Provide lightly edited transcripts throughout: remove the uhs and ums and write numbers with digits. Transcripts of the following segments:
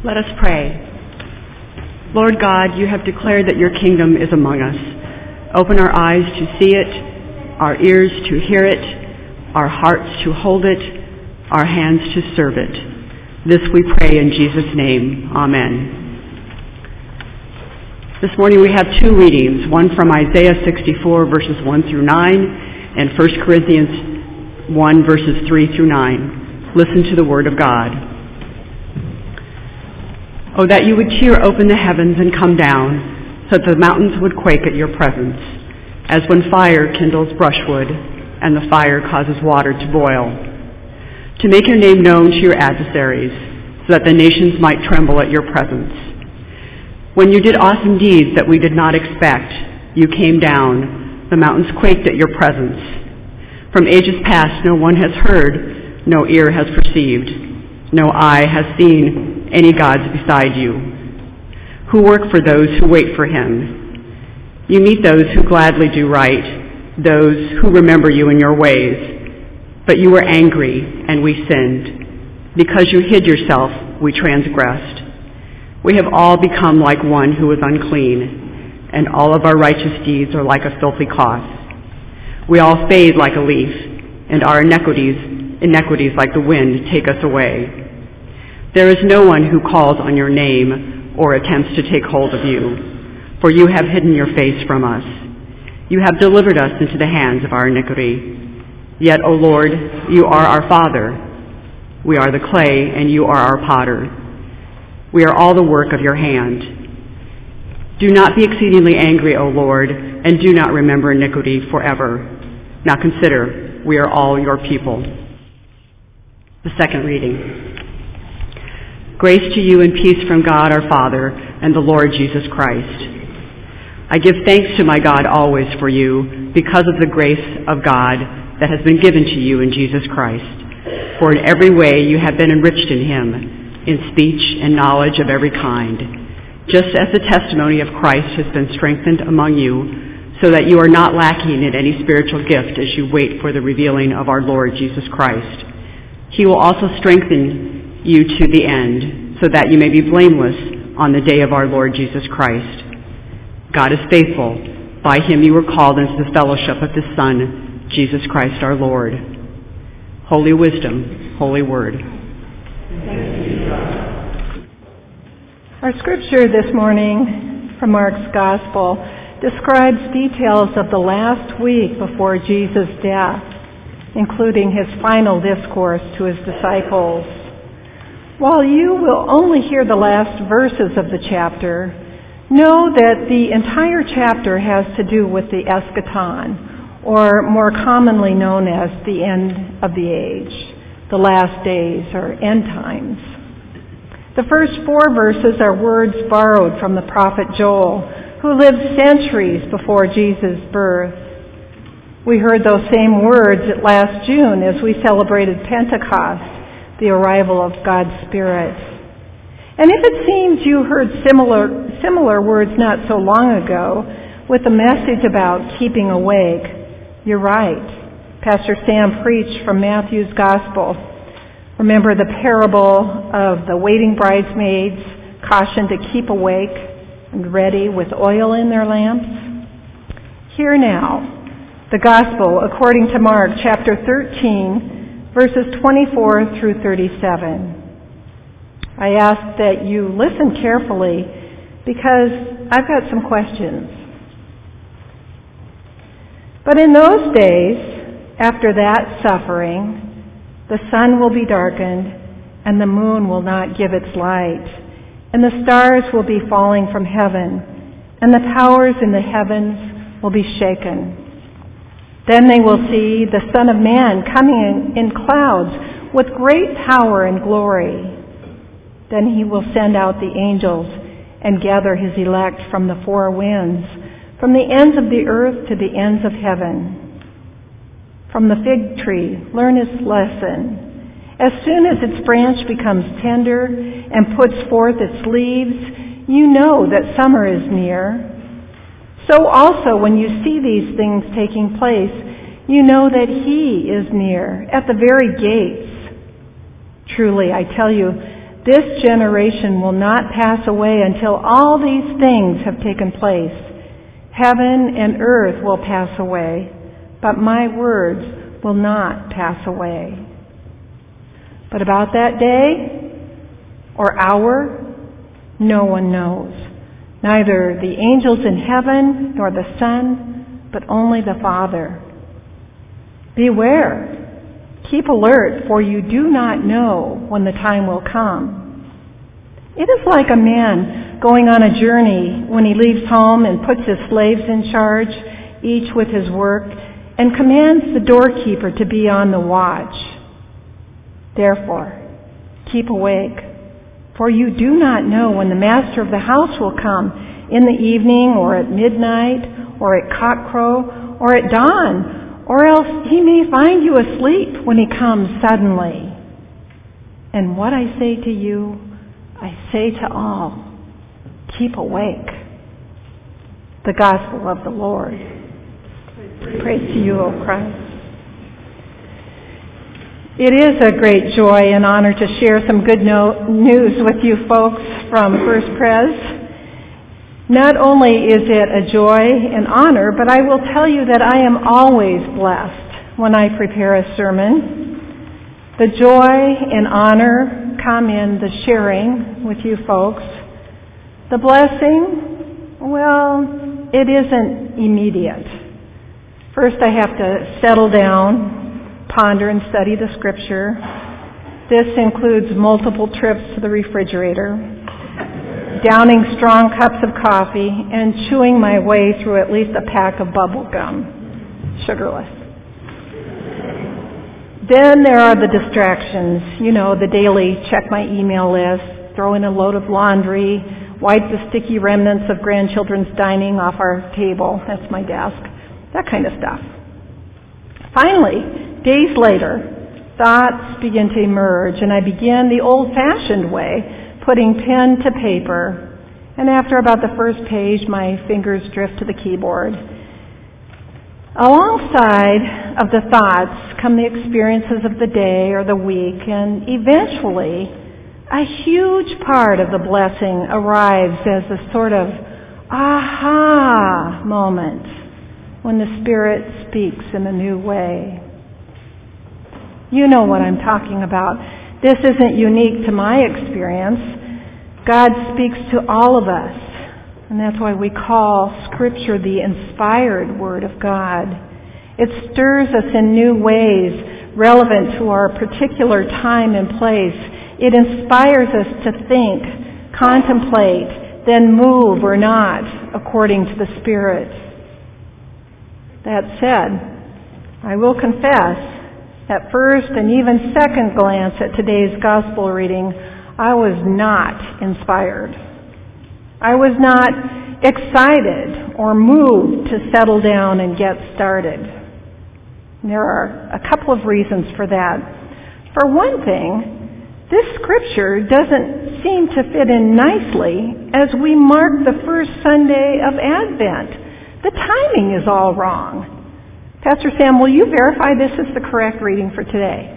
Let us pray. Lord God, you have declared that your kingdom is among us. Open our eyes to see it, our ears to hear it, our hearts to hold it, our hands to serve it. This we pray in Jesus' name. Amen. This morning we have two readings, one from Isaiah 64 verses 1 through 9 and 1 Corinthians 1 verses 3 through 9. Listen to the word of God. Oh, that you would tear open the heavens and come down, so that the mountains would quake at your presence, as when fire kindles brushwood, and the fire causes water to boil. To make your name known to your adversaries, so that the nations might tremble at your presence. When you did awesome deeds that we did not expect, you came down, the mountains quaked at your presence. From ages past no one has heard, no ear has perceived, no eye has seen any gods beside you, who work for those who wait for him. You meet those who gladly do right, those who remember you in your ways. But you were angry, and we sinned. Because you hid yourself, we transgressed. We have all become like one who is unclean, and all of our righteous deeds are like a filthy cloth. We all fade like a leaf, and our iniquities like the wind take us away. There is no one who calls on your name or attempts to take hold of you, for you have hidden your face from us. You have delivered us into the hands of our iniquity. Yet, O Lord, you are our Father. We are the clay, and you are our potter. We are all the work of your hand. Do not be exceedingly angry, O Lord, and do not remember iniquity forever. Now consider, we are all your people. The second reading. Grace to you and peace from God our Father and the Lord Jesus Christ. I give thanks to my God always for you because of the grace of God that has been given to you in Jesus Christ. For in every way you have been enriched in him, in speech and knowledge of every kind, just as the testimony of Christ has been strengthened among you, so that you are not lacking in any spiritual gift as you wait for the revealing of our Lord Jesus Christ. He will also strengthen you to the end, so that you may be blameless on the day of our Lord Jesus Christ. God is faithful. By him you were called into the fellowship of his Son, Jesus Christ our Lord. Holy wisdom, holy word. Our scripture this morning from Mark's Gospel describes details of the last week before Jesus' death, including his final discourse to his disciples. While you will only hear the last verses of the chapter, know that the entire chapter has to do with the eschaton, or more commonly known as the end of the age, the last days or end times. The first 4 verses are words borrowed from the prophet Joel, who lived centuries before Jesus' birth. We heard those same words last June as we celebrated Pentecost, the arrival of God's Spirit. And if it seems you heard similar words not so long ago with the message about keeping awake, you're right. Pastor Sam preached from Matthew's Gospel. Remember the parable of the waiting bridesmaids cautioned to keep awake and ready with oil in their lamps? Hear now the Gospel according to Mark chapter 13, verses 24 through 37. I ask that you listen carefully because I've got some questions. But in those days, after that suffering, the sun will be darkened, and the moon will not give its light, and the stars will be falling from heaven, and the powers in the heavens will be shaken. Then they will see the Son of Man coming in clouds with great power and glory. Then he will send out the angels and gather his elect from the 4 winds, from the ends of the earth to the ends of heaven. From the fig tree, learn its lesson. As soon as its branch becomes tender and puts forth its leaves, you know that summer is near. So also when you see these things taking place, you know that he is near, at the very gates. Truly, I tell you, This generation will not pass away until all these things have taken place. Heaven and earth will pass away, but my words will not pass away. But about that day or hour, no one knows. Neither the angels in heaven nor the Son, but only the Father. Beware. Keep alert, for you do not know when the time will come. It is like a man going on a journey when he leaves home and puts his slaves in charge, each with his work, and commands the doorkeeper to be on the watch. Therefore, keep awake, for you do not know when the master of the house will come, in the evening or at midnight or at cockcrow or at dawn, or else he may find you asleep when he comes suddenly. And what I say to you, I say to all, keep awake. The gospel of the Lord. Praise to you, O Christ. It is a great joy and honor to share some good news with you folks from First Pres. Not only is it a joy and honor, but I will tell you that I am always blessed when I prepare a sermon. The joy and honor come in the sharing with you folks. The blessing, well, it isn't immediate. First I have to settle down, ponder and study the Scripture. This includes multiple trips to the refrigerator, downing strong cups of coffee, and chewing my way through at least a pack of bubble gum, sugarless. Then there are the distractions, the daily check my email list, throw in a load of laundry, wipe the sticky remnants of grandchildren's dining off our table, that's my desk, that kind of stuff. Finally, days later, thoughts begin to emerge, and I begin the old-fashioned way, putting pen to paper, and after about the first page, my fingers drift to the keyboard. Alongside of the thoughts come the experiences of the day or the week, and eventually, a huge part of the blessing arrives as a sort of aha moment when the Spirit speaks in a new way. You know what I'm talking about. This isn't unique to my experience. God speaks to all of us, and that's why we call Scripture the inspired Word of God. It stirs us in new ways relevant to our particular time and place. It inspires us to think, contemplate, then move or not according to the Spirit. That said, I will confess, at first and even second glance at today's gospel reading, I was not inspired. I was not excited or moved to settle down and get started. And there are a couple of reasons for that. For one thing, this scripture doesn't seem to fit in nicely as we mark the first Sunday of Advent. The timing is all wrong. Pastor Sam, will you verify this is the correct reading for today?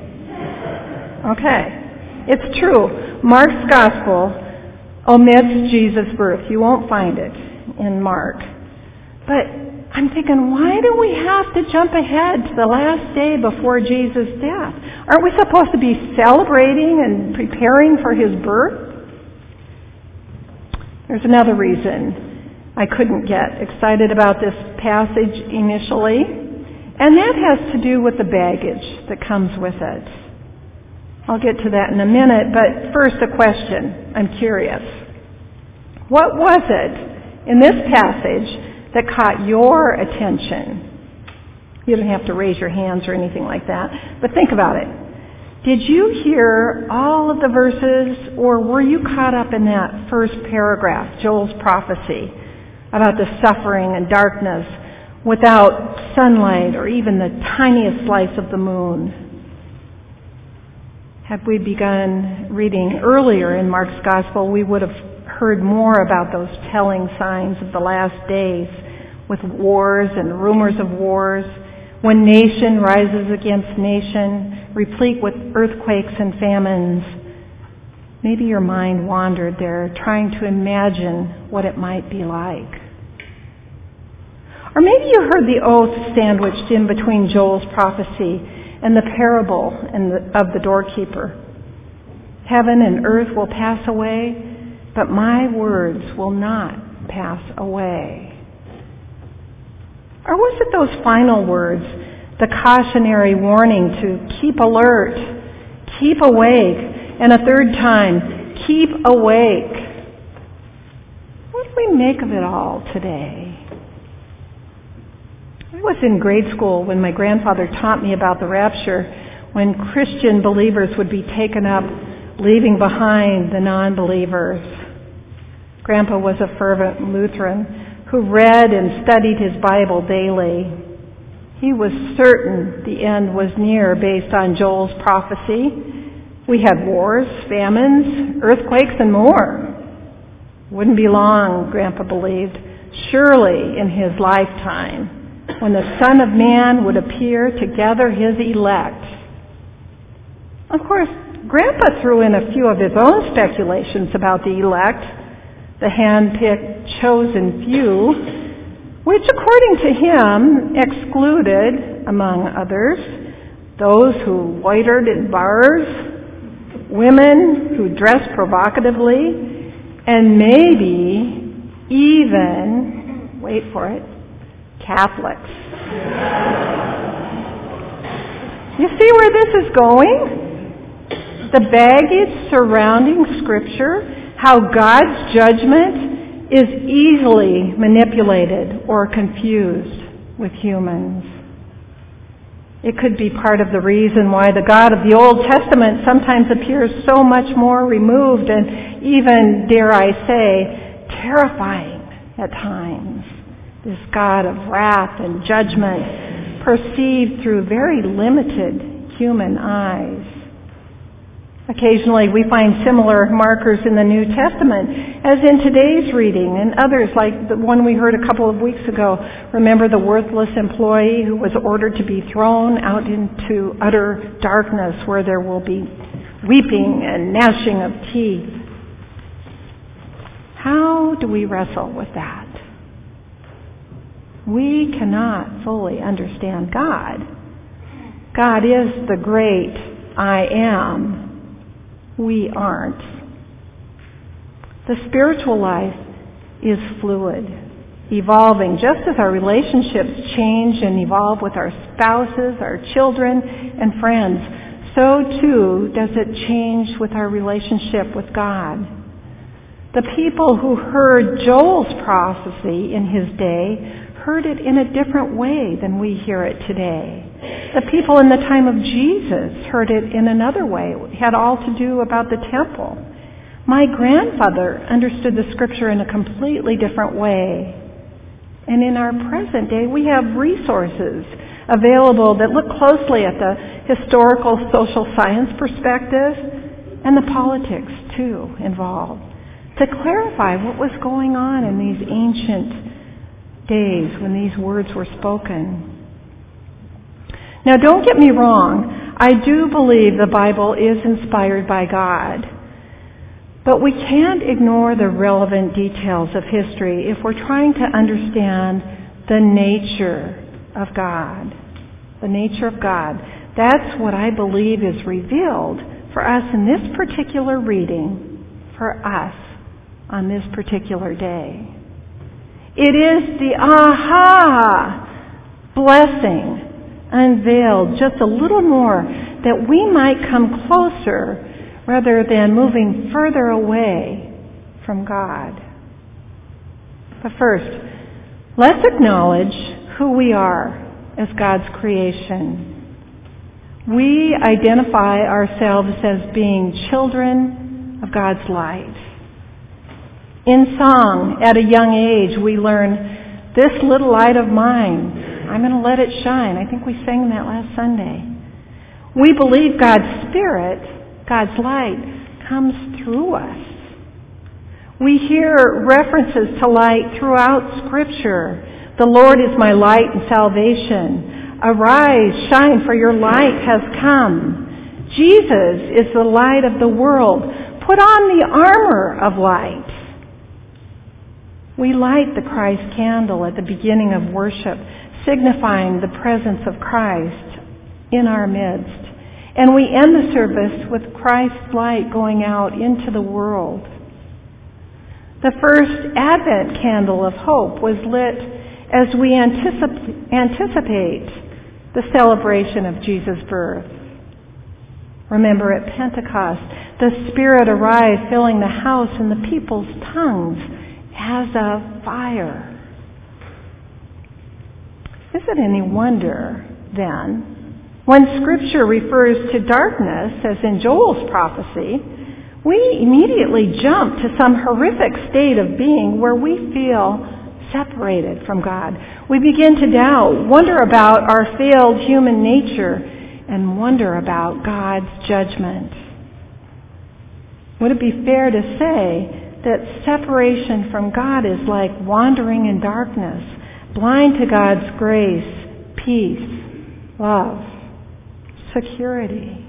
Okay. It's true. Mark's Gospel omits Jesus' birth. You won't find it in Mark. But I'm thinking, why do we have to jump ahead to the last day before Jesus' death? Aren't we supposed to be celebrating and preparing for his birth? There's another reason I couldn't get excited about this passage initially, and that has to do with the baggage that comes with it. I'll get to that in a minute, but first a question. I'm curious. What was it in this passage that caught your attention? You don't have to raise your hands or anything like that, but think about it. Did you hear all of the verses, or were you caught up in that first paragraph, Joel's prophecy, about the suffering and darkness without sunlight or even the tiniest slice of the moon? Had we begun reading earlier in Mark's Gospel, we would have heard more about those telling signs of the last days, with wars and rumors of wars, when nation rises against nation, replete with earthquakes and famines. Maybe your mind wandered there, trying to imagine what it might be like. Or maybe you heard the oath sandwiched in between Joel's prophecy and the parable of the doorkeeper. Heaven and earth will pass away, but my words will not pass away. Or was it those final words, the cautionary warning to keep alert, keep awake, and a third time, keep awake? What do we make of it all today? I was in grade school when my grandfather taught me about the rapture, when Christian believers would be taken up, leaving behind the non-believers. Grandpa was a fervent Lutheran who read and studied his Bible daily. He was certain the end was near based on Joel's prophecy. We had wars, famines, earthquakes, and more. Wouldn't be long, Grandpa believed, surely in his lifetime, when the Son of Man would appear to gather his elect. Of course, Grandpa threw in a few of his own speculations about the elect, the hand-picked, chosen few, which, according to him, excluded, among others, those who loitered in bars, women who dressed provocatively, and maybe even, wait for it, Catholics. You see where this is going? The baggage surrounding Scripture, how God's judgment is easily manipulated or confused with humans. It could be part of the reason why the God of the Old Testament sometimes appears so much more removed and even, dare I say, terrifying at times. This God of wrath and judgment perceived through very limited human eyes. Occasionally we find similar markers in the New Testament, as in today's reading and others like the one we heard a couple of weeks ago. Remember the worthless employee who was ordered to be thrown out into utter darkness where there will be weeping and gnashing of teeth. How do we wrestle with that? We cannot fully understand God. God is the great I am. We aren't. The spiritual life is fluid, evolving just as our relationships change and evolve with our spouses, our children, and friends. So too does it change with our relationship with God. The people who heard Joel's prophecy in his day heard it in a different way than we hear it today. The people in the time of Jesus heard it in another way. It had all to do about the temple. My grandfather understood the Scripture in a completely different way. And in our present day, we have resources available that look closely at the historical social science perspective and the politics, too, involved, to clarify what was going on in these ancient days when these words were spoken. Now, don't get me wrong. I do believe the Bible is inspired by God. But we can't ignore the relevant details of history if we're trying to understand the nature of God. The nature of God. That's what I believe is revealed for us in this particular reading, for us on this particular day. It is the aha blessing unveiled just a little more that we might come closer rather than moving further away from God. But first, let's acknowledge who we are as God's creation. We identify ourselves as being children of God's light. In song, at a young age, we learn, "This little light of mine, I'm going to let it shine." I think we sang that last Sunday. We believe God's Spirit, God's light, comes through us. We hear references to light throughout Scripture. "The Lord is my light and salvation. Arise, shine, for your light has come." Jesus is the light of the world, Put on the armor of light. We light the Christ candle at the beginning of worship, signifying the presence of Christ in our midst. And we end the service with Christ's light going out into the world. The first Advent candle of hope was lit as we anticipate the celebration of Jesus' birth. Remember, at Pentecost, the Spirit arrived, filling the house and the people's tongues as of fire. Is it any wonder, then, when Scripture refers to darkness, as in Joel's prophecy, we immediately jump to some horrific state of being where we feel separated from God. We begin to doubt, wonder about our failed human nature, and wonder about God's judgment. Would it be fair to say that separation from God is like wandering in darkness, blind to God's grace, peace, love, security?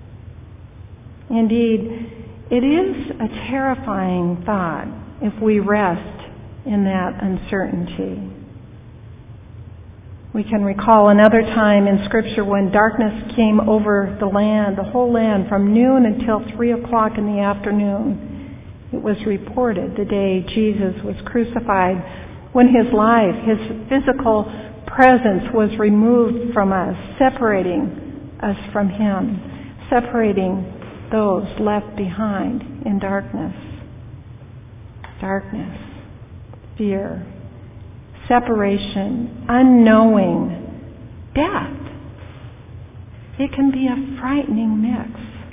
Indeed, it is a terrifying thought if we rest in that uncertainty. We can recall another time in Scripture when darkness came over the land, the whole land, from noon until 3 o'clock in the afternoon. It was reported the day Jesus was crucified, when his life, his physical presence was removed from us, separating us from him, separating those left behind in darkness. Darkness, fear, separation, unknowing, death. It can be a frightening mix.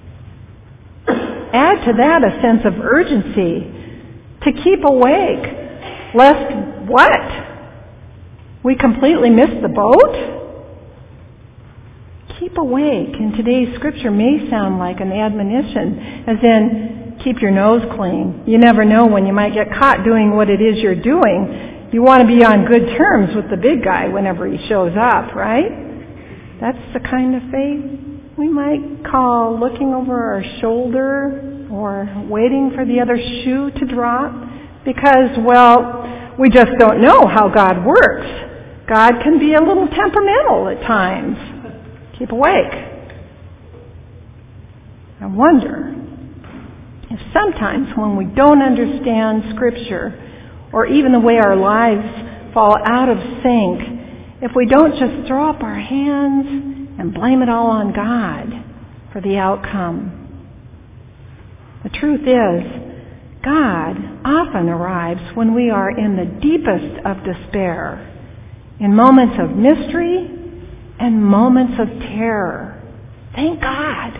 Add to that a sense of urgency to keep awake, lest what? We completely miss the boat? Keep awake in today's Scripture may sound like an admonition, as in, keep your nose clean. You never know when you might get caught doing what it is you're doing. You want to be on good terms with the big guy whenever he shows up, right? That's the kind of faith we might call looking over our shoulder or waiting for the other shoe to drop because, well, we just don't know how God works. God can be a little temperamental at times. Keep awake. I wonder if sometimes when we don't understand Scripture or even the way our lives fall out of sync, if we don't just throw up our hands and blame it all on God for the outcome. The truth is, God often arrives when we are in the deepest of despair, in moments of mystery and moments of terror. Thank God.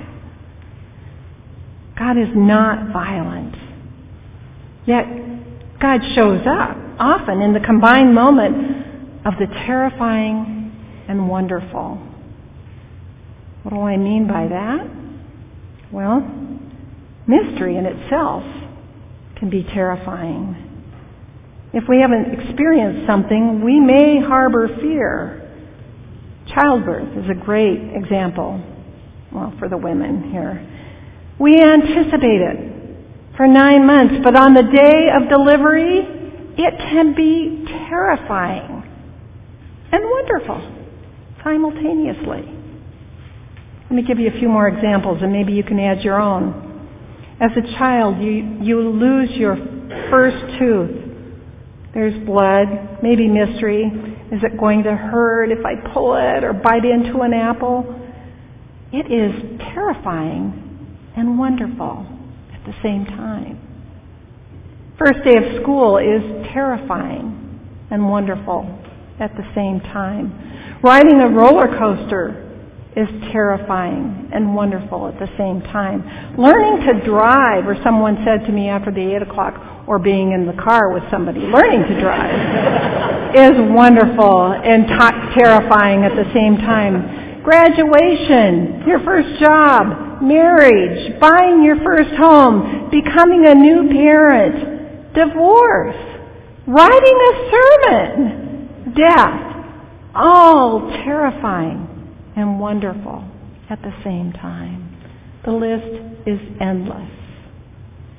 God is not violent. Yet, God shows up often in the combined moment of the terrifying and wonderful. What do I mean by that? Well, mystery in itself can be terrifying. If we haven't experienced something, we may harbor fear. Childbirth is a great example, well, for the women here. We anticipate it for 9 months, but on the day of delivery, it can be terrifying and wonderful simultaneously. Let me give you a few more examples, and maybe you can add your own. As a child, you lose your first tooth. There's blood, maybe mystery. Is it going to hurt if I pull it or bite into an apple? It is terrifying and wonderful at the same time. First day of school is terrifying and wonderful at the same time. Riding a roller coaster is terrifying and wonderful at the same time. Learning to drive, or someone said to me after the 8 o'clock, or being in the car with somebody, learning to drive is wonderful and terrifying at the same time. Graduation, your first job, marriage, buying your first home, becoming a new parent, divorce, writing a sermon, death, all terrifying and wonderful at the same time. The list is endless.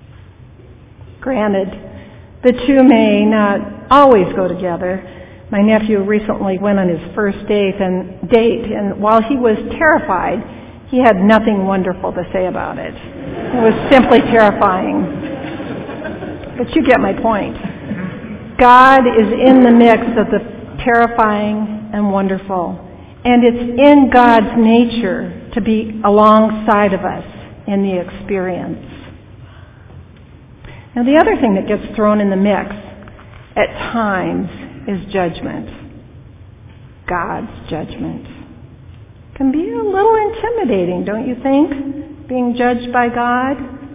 Granted, the two may not always go together. My nephew recently went on his first date, and while he was terrified, he had nothing wonderful to say about it. It was simply terrifying. But you get my point. God is in the mix of the terrifying and wonderful. And it's in God's nature to be alongside of us in the experience. Now, the other thing that gets thrown in the mix at times is judgment. God's judgment. Can be a little intimidating, don't you think? Being judged by God.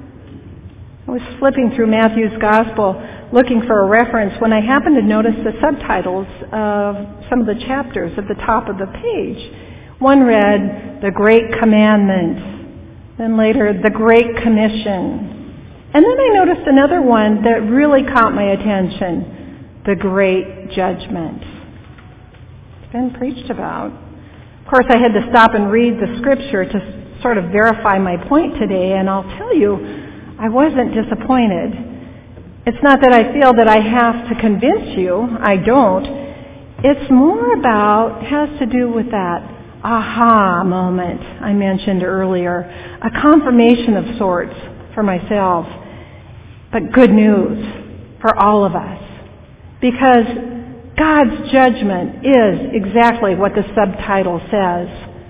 I was flipping through Matthew's Gospel looking for a reference when I happened to notice the subtitles of some of the chapters at the top of the page. One read, The Great Commandment, then later, The Great Commission. And then I noticed another one that really caught my attention, The Great Judgment. It's been preached about. Of course, I had to stop and read the scripture to sort of verify my point today, and I'll tell you, I wasn't disappointed. It's not that I feel that I have to convince you. I don't. It's more about, has to do with that aha moment I mentioned earlier. A confirmation of sorts for myself. But good news for all of us. Because God's judgment is exactly what the subtitle says.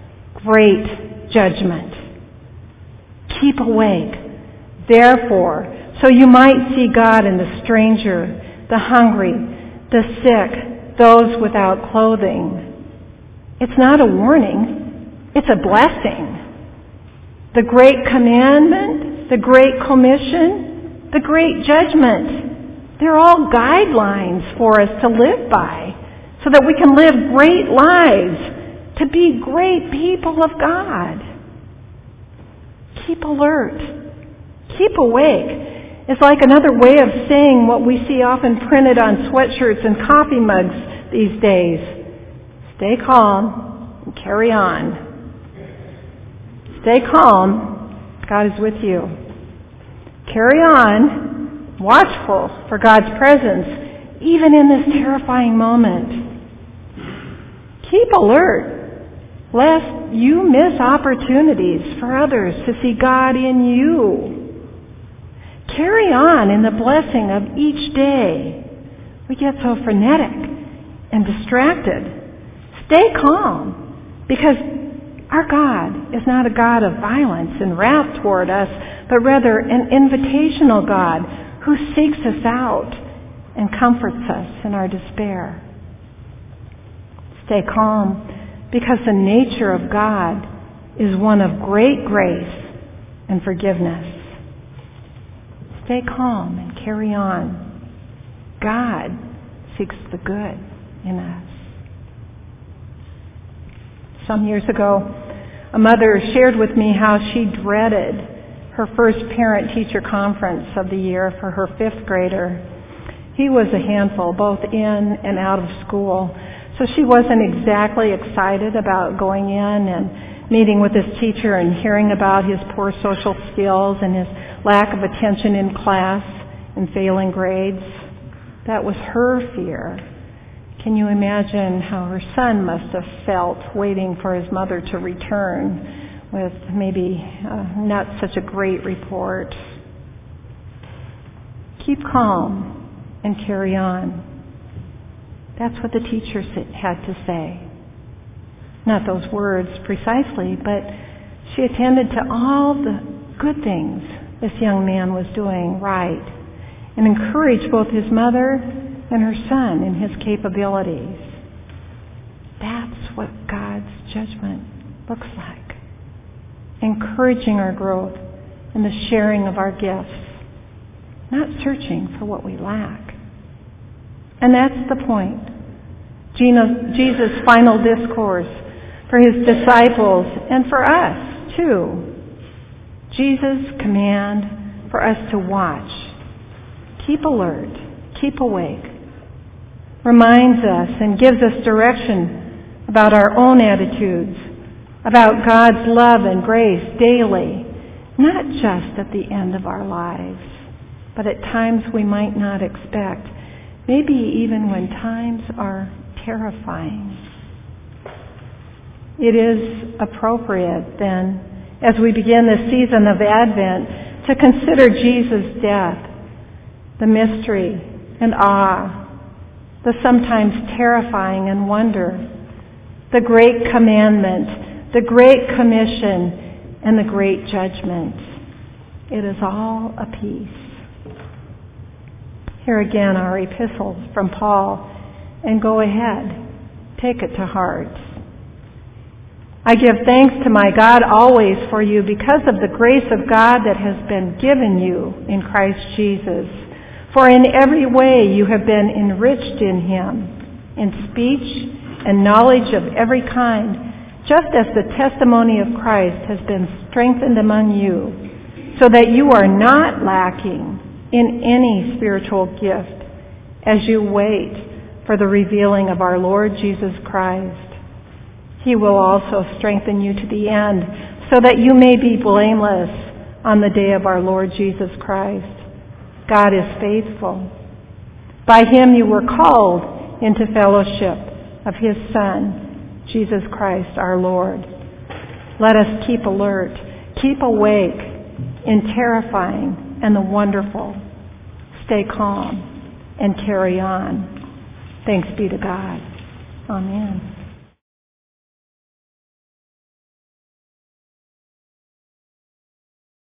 Great judgment. Keep awake. Therefore, so you might see God in the stranger, the hungry, the sick, those without clothing. It's not a warning. It's a blessing. The great commandment, the great commission, the great judgment. They're all guidelines for us to live by so that we can live great lives, to be great people of God. Keep alert. Keep awake. It's like another way of saying what we see often printed on sweatshirts and coffee mugs these days. Stay calm and carry on. Stay calm. God is with you. Carry on, watchful for God's presence, even in this terrifying moment. Keep alert, lest you miss opportunities for others to see God in you. Carry on in the blessing of each day. We get so frenetic and distracted. Stay calm, because our God is not a God of violence and wrath toward us, but rather an invitational God who seeks us out and comforts us in our despair. Stay calm, because the nature of God is one of great grace and forgiveness. Stay calm and carry on. God seeks the good in us. Some years ago, a mother shared with me how she dreaded her first parent-teacher conference of the year for her 5th grader. He was a handful, both in and out of school, so she wasn't exactly excited about going in and meeting with his teacher and hearing about his poor social skills and his lack of attention in class and failing grades. That was her fear. Can you imagine how her son must have felt waiting for his mother to return with maybe not such a great report? Keep calm and carry on. That's what the teacher had to say. Not those words precisely, but she attended to all the good things this young man was doing right and encouraged both his mother and her son in his capabilities. That's what God's judgment looks like. Encouraging our growth and the sharing of our gifts, not searching for what we lack. And that's the point. Jesus' final discourse for his disciples and for us too. Jesus' command for us to watch, keep alert, keep awake, reminds us and gives us direction about our own attitudes, about God's love and grace daily, not just at the end of our lives. but at times we might not expect, maybe even when times are terrifying. It is appropriate then, as we begin this season of Advent, to consider Jesus' death, the mystery and awe, the sometimes terrifying and wonder, the great commandment, the great commission, and the great judgment. It is all a piece. Here again our epistle from Paul, and go ahead, take it to heart. I give thanks to my God always for you because of the grace of God that has been given you in Christ Jesus. For in every way you have been enriched in him, in speech and knowledge of every kind, just as the testimony of Christ has been strengthened among you, so that you are not lacking in any spiritual gift as you wait for the revealing of our Lord Jesus Christ. He will also strengthen you to the end, so that you may be blameless on the day of our Lord Jesus Christ. God is faithful. By him you were called into fellowship of his Son, Jesus Christ our Lord. Let us keep alert, keep awake in terrifying and the wonderful. Stay calm and carry on. Thanks be to God. Amen.